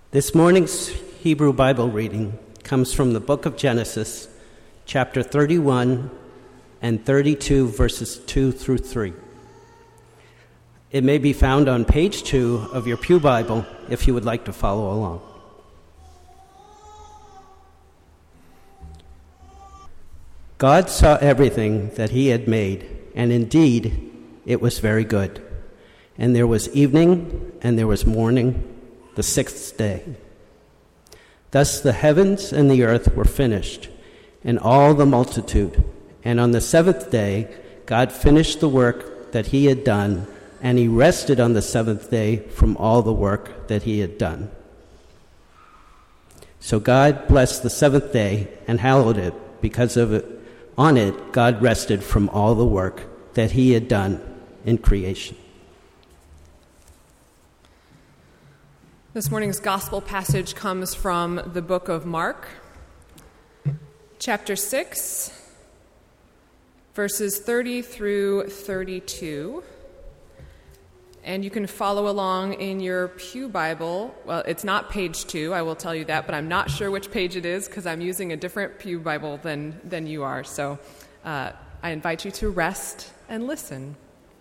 This morning's Hebrew Bible reading comes from the book of Genesis, chapter 31 and 32, verses 2 through 3. It may be found on page 2 of your Pew Bible if you would like to follow along. God saw everything that he had made, and indeed it was very good. And there was evening, and there was morning, the sixth day. Thus the heavens and the earth were finished, and all the multitude. And on the seventh day God finished the work that he had done, and he rested on the seventh day from all the work that he had done. So God blessed the seventh day and hallowed it, because of it. On it God rested from all the work that he had done in creation. This morning's gospel passage comes from the book of Mark, chapter 6, verses 30 through 32. And you can follow along in your Pew Bible. Well, it's not page 2, I will tell you that, but I'm not sure which page it is because I'm using a different Pew Bible than you are. So I invite you to rest and listen.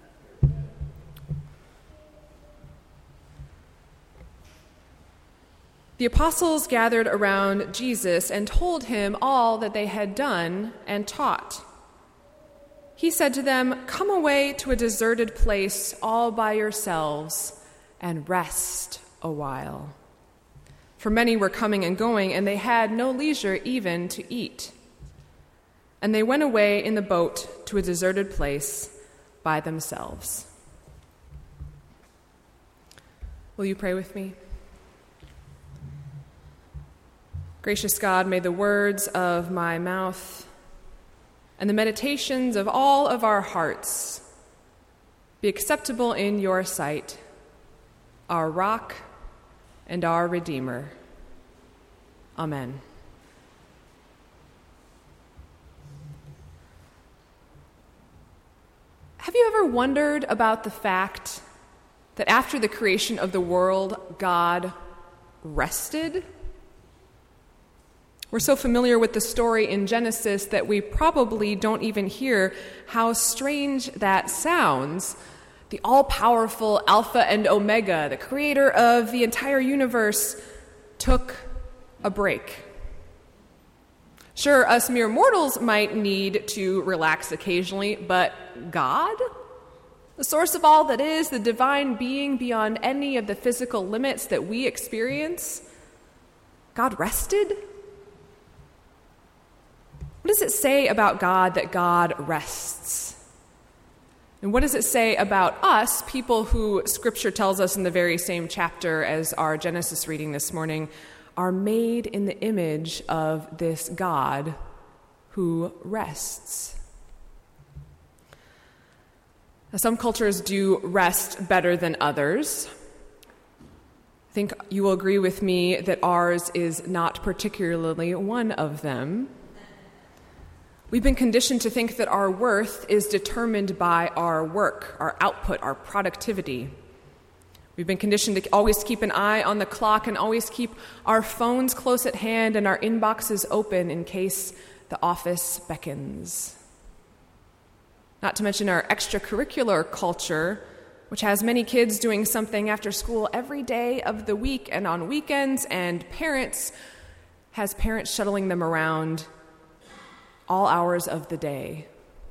The apostles gathered around Jesus and told him all that they had done and taught. He said to them, "Come away to a deserted place all by yourselves and rest a while." For many were coming and going, and they had no leisure even to eat. And they went away in the boat to a deserted place by themselves. Will you pray with me? Gracious God, may the words of my mouth and the meditations of all of our hearts be acceptable in your sight, our rock and our Redeemer. Amen. Have you ever wondered about the fact that after the creation of the world, God rested? We're so familiar with the story in Genesis that we probably don't even hear how strange that sounds. The all-powerful Alpha and Omega, the creator of the entire universe, took a break. Sure, us mere mortals might need to relax occasionally, but God, the source of all that is, the divine being beyond any of the physical limits that we experience, God rested? What does it say about God that God rests? And what does it say about us, people who Scripture tells us in the very same chapter as our Genesis reading this morning, are made in the image of this God who rests? Now, some cultures do rest better than others. I think you will agree with me that ours is not particularly one of them. We've been conditioned to think that our worth is determined by our work, our output, our productivity. We've been conditioned to always keep an eye on the clock and always keep our phones close at hand and our inboxes open in case the office beckons. Not to mention our extracurricular culture, which has many kids doing something after school every day of the week and on weekends, and parents shuttling them around all hours of the day.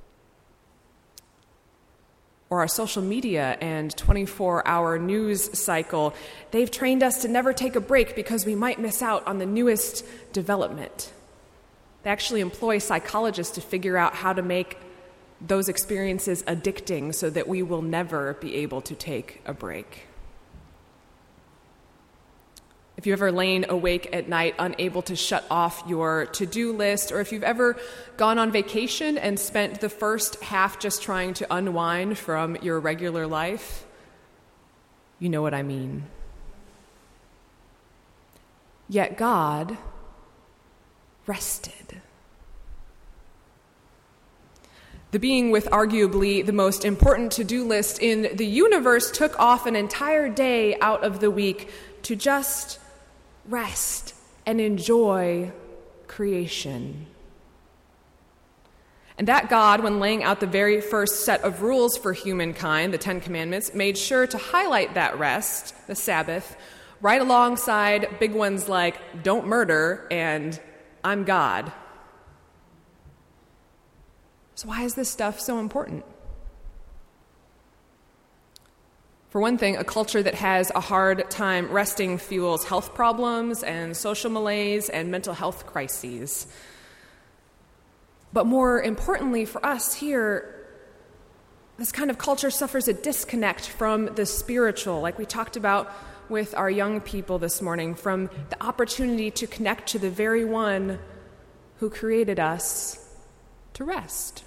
Or our social media and 24-hour news cycle, they've trained us to never take a break because we might miss out on the newest development. They actually employ psychologists to figure out how to make those experiences addicting so that we will never be able to take a break. If you've ever lain awake at night unable to shut off your to-do list, or if you've ever gone on vacation and spent the first half just trying to unwind from your regular life, you know what I mean. Yet God rested. The being with arguably the most important to-do list in the universe took off an entire day out of the week to just rest, and enjoy creation. And that God, when laying out the very first set of rules for humankind, the Ten Commandments, made sure to highlight that rest, the Sabbath, right alongside big ones like don't murder and I'm God. So why is this stuff so important? For one thing, a culture that has a hard time resting fuels health problems and social malaise and mental health crises. But more importantly for us here, this kind of culture suffers a disconnect from the spiritual, like we talked about with our young people this morning, from the opportunity to connect to the very one who created us to rest.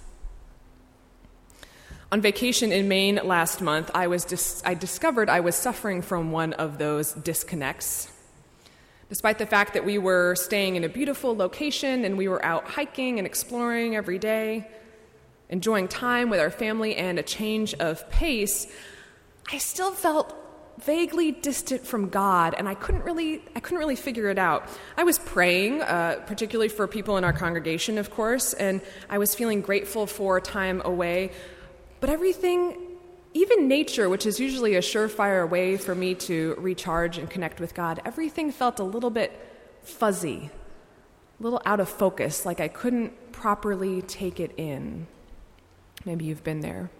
On vacation in Maine last month, I discovered I was suffering from one of those disconnects. Despite the fact that we were staying in a beautiful location and we were out hiking and exploring every day, enjoying time with our family and a change of pace, I still felt vaguely distant from God, and I couldn't really figure it out. I was praying, particularly for people in our congregation, of course, and I was feeling grateful for time away. But everything, even nature, which is usually a surefire way for me to recharge and connect with God, everything felt a little bit fuzzy, a little out of focus, like I couldn't properly take it in. Maybe you've been there.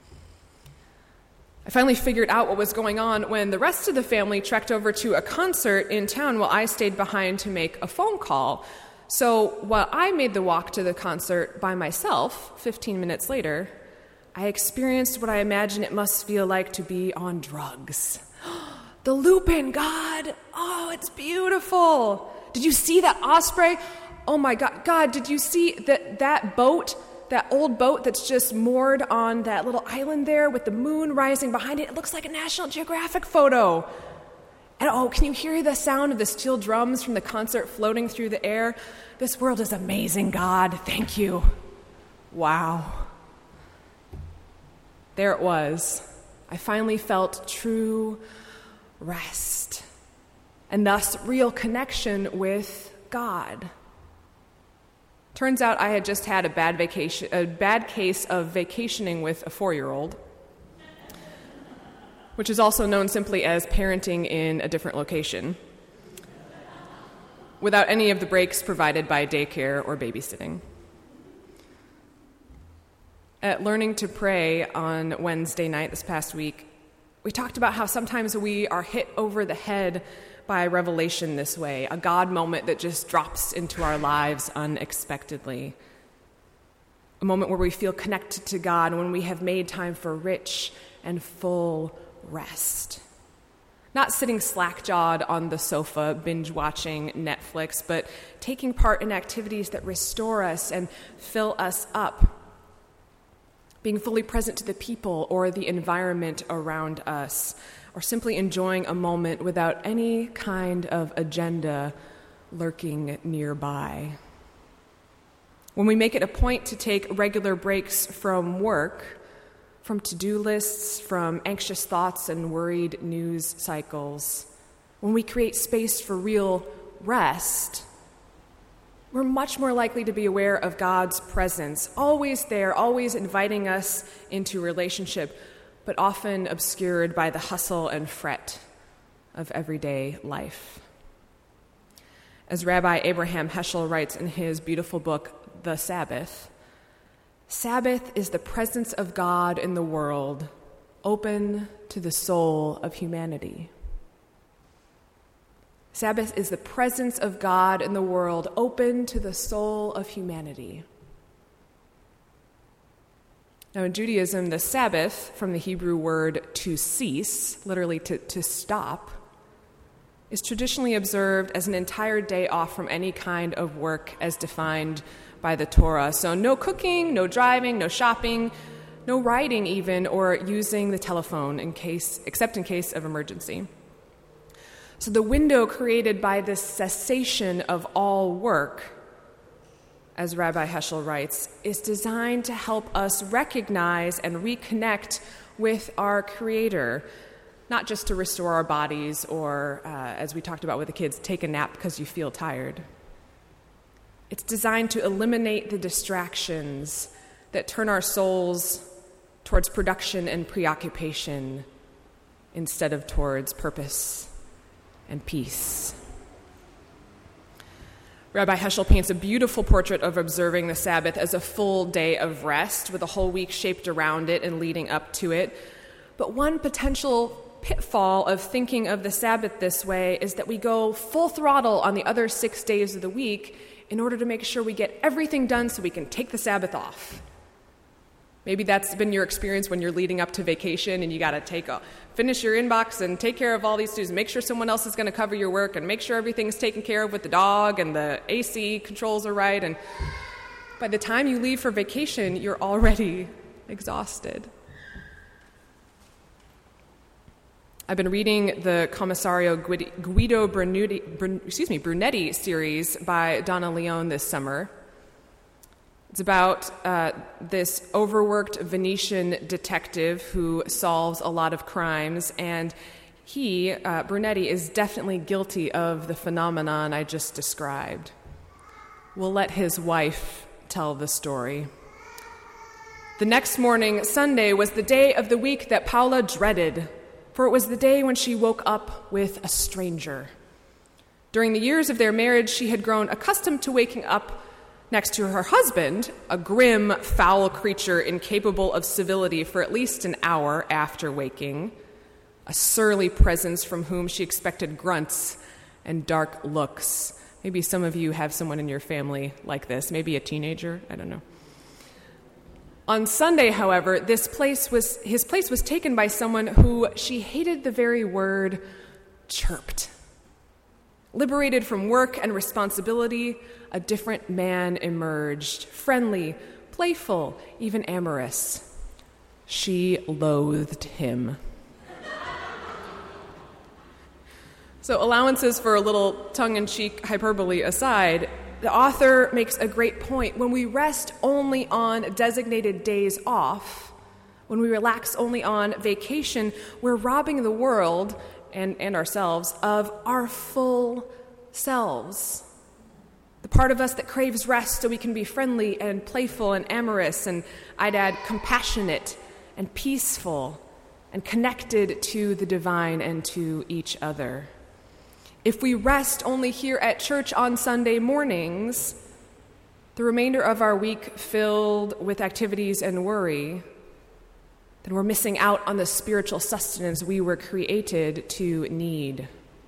I finally figured out what was going on when the rest of the family trekked over to a concert in town while I stayed behind to make a phone call. So while I made the walk to the concert by myself, 15 minutes later, I experienced what I imagine it must feel like to be on drugs. The lupin, God! Oh, it's beautiful! Did you see that osprey? Oh my God, God, did you see that boat? That old boat that's just moored on that little island there with the moon rising behind it? It looks like a National Geographic photo. And oh, can you hear the sound of the steel drums from the concert floating through the air? This world is amazing, God. Thank you. Wow. There it was. I finally felt true rest, and thus real connection with God. Turns out I had just had a bad case of vacationing with a 4-year-old, which is also known simply as parenting in a different location, without any of the breaks provided by daycare or babysitting. At Learning to Pray on Wednesday night this past week, we talked about how sometimes we are hit over the head by revelation this way, a God moment that just drops into our lives unexpectedly. A moment where we feel connected to God when we have made time for rich and full rest. Not sitting slack-jawed on the sofa, binge-watching Netflix, but taking part in activities that restore us and fill us up. Being fully present to the people or the environment around us, or simply enjoying a moment without any kind of agenda lurking nearby. When we make it a point to take regular breaks from work, from to-do lists, from anxious thoughts and worried news cycles, when we create space for real rest, we're much more likely to be aware of God's presence, always there, always inviting us into relationship, but often obscured by the hustle and fret of everyday life. As Rabbi Abraham Heschel writes in his beautiful book, The Sabbath, Sabbath is the presence of God in the world, open to the soul of humanity. Sabbath is the presence of God in the world, open to the soul of humanity. Now, in Judaism, the Sabbath, from the Hebrew word to cease, literally to stop, is traditionally observed as an entire day off from any kind of work as defined by the Torah. So no cooking, no driving, no shopping, no writing even, or using the telephone except in case of emergency. So the window created by this cessation of all work, as Rabbi Heschel writes, is designed to help us recognize and reconnect with our Creator, not just to restore our bodies or, as we talked about with the kids, take a nap because you feel tired. It's designed to eliminate the distractions that turn our souls towards production and preoccupation instead of towards purpose and peace. Rabbi Heschel paints a beautiful portrait of observing the Sabbath as a full day of rest with a whole week shaped around it and leading up to it. But one potential pitfall of thinking of the Sabbath this way is that we go full throttle on the other 6 days of the week in order to make sure we get everything done so we can take the Sabbath off. Maybe that's been your experience when you're leading up to vacation and you got to finish your inbox and take care of all these duties, make sure someone else is going to cover your work and make sure everything's taken care of with the dog and the AC controls are right. And by the time you leave for vacation, you're already exhausted. I've been reading the Commissario Guido Brunetti series by Donna Leone this summer. It's about this overworked Venetian detective who solves a lot of crimes, and he, Brunetti, is definitely guilty of the phenomenon I just described. We'll let his wife tell the story. The next morning, Sunday, was the day of the week that Paula dreaded, for it was the day when she woke up with a stranger. During the years of their marriage, she had grown accustomed to waking up next to her husband, a grim, foul creature incapable of civility for at least an hour after waking, a surly presence from whom she expected grunts and dark looks. Maybe some of you have someone in your family like this, maybe a teenager, I don't know. On Sunday, however, his place was taken by someone who she hated the very word chirped. Liberated from work and responsibility, a different man emerged, friendly, playful, even amorous. She loathed him. So, allowances for a little tongue-in-cheek hyperbole aside, the author makes a great point. When we rest only on designated days off, when we relax only on vacation, we're robbing the world and ourselves of our full selves. The part of us that craves rest so we can be friendly and playful and amorous, and I'd add compassionate and peaceful and connected to the divine and to each other. If we rest only here at church on Sunday mornings, the remainder of our week filled with activities and worry, then we're missing out on the spiritual sustenance we were created to need.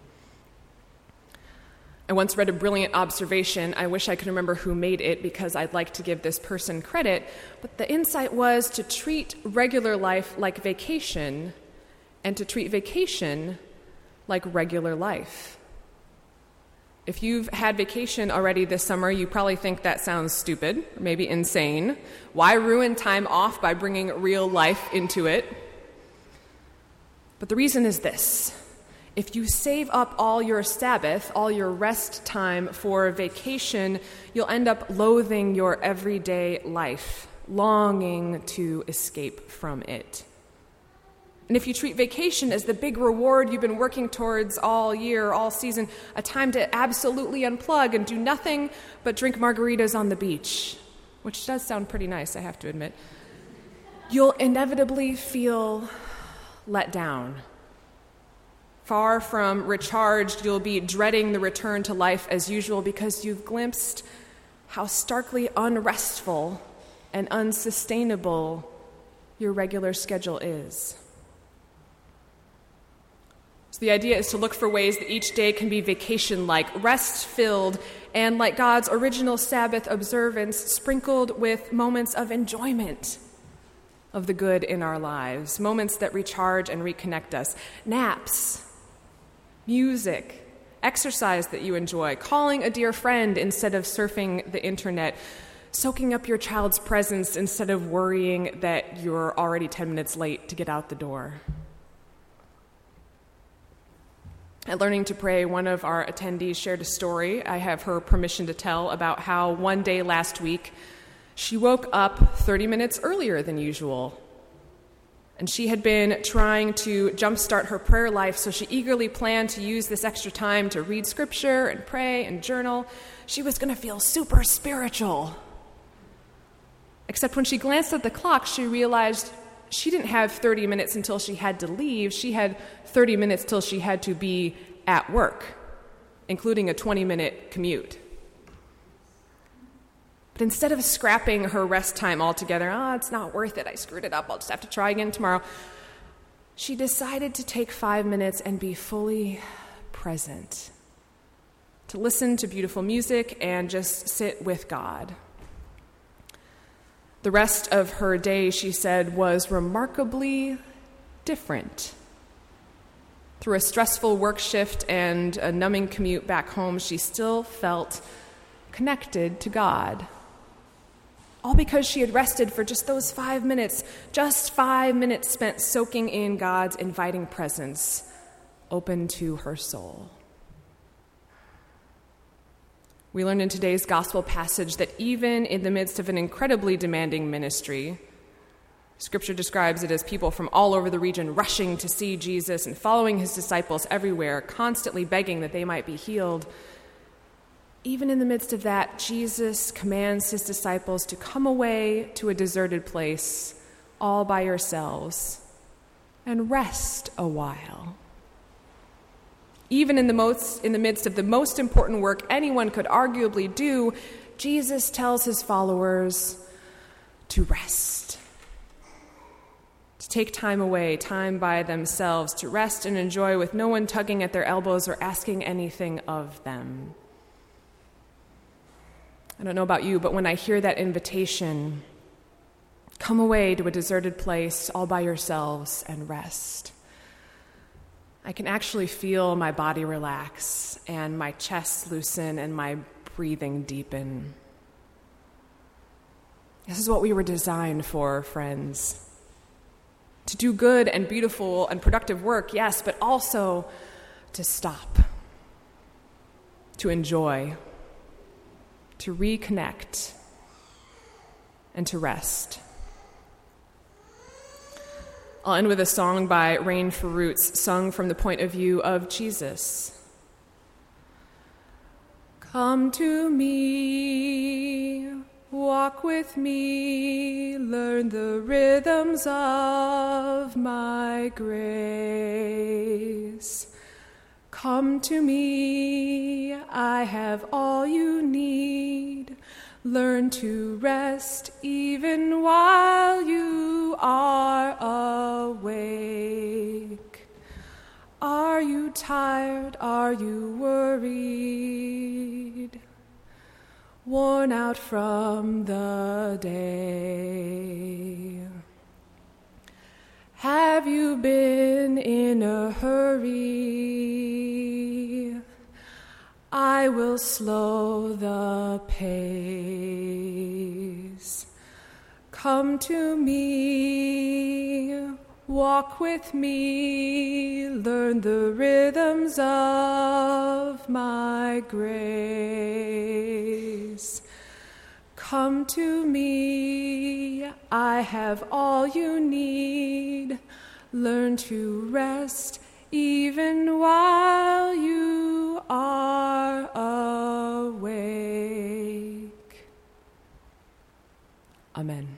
I once read a brilliant observation. I wish I could remember who made it because I'd like to give this person credit, but the insight was to treat regular life like vacation and to treat vacation like regular life. If you've had vacation already this summer, you probably think that sounds stupid, maybe insane. Why ruin time off by bringing real life into it? But the reason is this. If you save up all your Sabbath, all your rest time for vacation, you'll end up loathing your everyday life, longing to escape from it. And if you treat vacation as the big reward you've been working towards all year, all season, a time to absolutely unplug and do nothing but drink margaritas on the beach, which does sound pretty nice, I have to admit, you'll inevitably feel let down. Far from recharged, you'll be dreading the return to life as usual because you've glimpsed how starkly unrestful and unsustainable your regular schedule is. So the idea is to look for ways that each day can be vacation-like, rest-filled, and like God's original Sabbath observance, sprinkled with moments of enjoyment of the good in our lives, moments that recharge and reconnect us, naps, music, exercise that you enjoy, calling a dear friend instead of surfing the internet, soaking up your child's presence instead of worrying that you're already 10 minutes late to get out the door. At Learning to Pray, one of our attendees shared a story I have her permission to tell about how one day last week she woke up 30 minutes earlier than usual. And she had been trying to jumpstart her prayer life, so she eagerly planned to use this extra time to read scripture and pray and journal. She was going to feel super spiritual. Except when she glanced at the clock, she realized she didn't have 30 minutes until she had to leave. She had 30 minutes till she had to be at work, including a 20-minute commute. But instead of scrapping her rest time altogether, it's not worth it, I screwed it up, I'll just have to try again tomorrow, she decided to take 5 minutes and be fully present, to listen to beautiful music and just sit with God. The rest of her day, she said, was remarkably different. Through a stressful work shift and a numbing commute back home, she still felt connected to God. All because she had rested for just those 5 minutes, just 5 minutes spent soaking in God's inviting presence, open to her soul. We learn in today's gospel passage that even in the midst of an incredibly demanding ministry, Scripture describes it as people from all over the region rushing to see Jesus and following his disciples everywhere, constantly begging that they might be healed. Even in the midst of that, Jesus commands his disciples to come away to a deserted place all by yourselves and rest a while. Even in the midst of the most important work anyone could arguably do, Jesus tells his followers to rest, to take time away, time by themselves, to rest and enjoy with no one tugging at their elbows or asking anything of them. I don't know about you, but when I hear that invitation, come away to a deserted place all by yourselves and rest, I can actually feel my body relax and my chest loosen and my breathing deepen. This is what we were designed for, friends. To do good and beautiful and productive work, yes, but also to stop, to enjoy, to reconnect, and to rest. I'll end with a song by Rain for Roots, sung from the point of view of Jesus. Come to me, walk with me, learn the rhythms of my grace. Come to me, I have all you need. Learn to rest even while you are awake. Are you tired? Are you worried? Worn out from the day? Have you been in a hurry? I will slow the pace. Come to me, walk with me, learn the rhythms of my grace. Come to me, I have all you need. Learn to rest even while you are awake. Amen.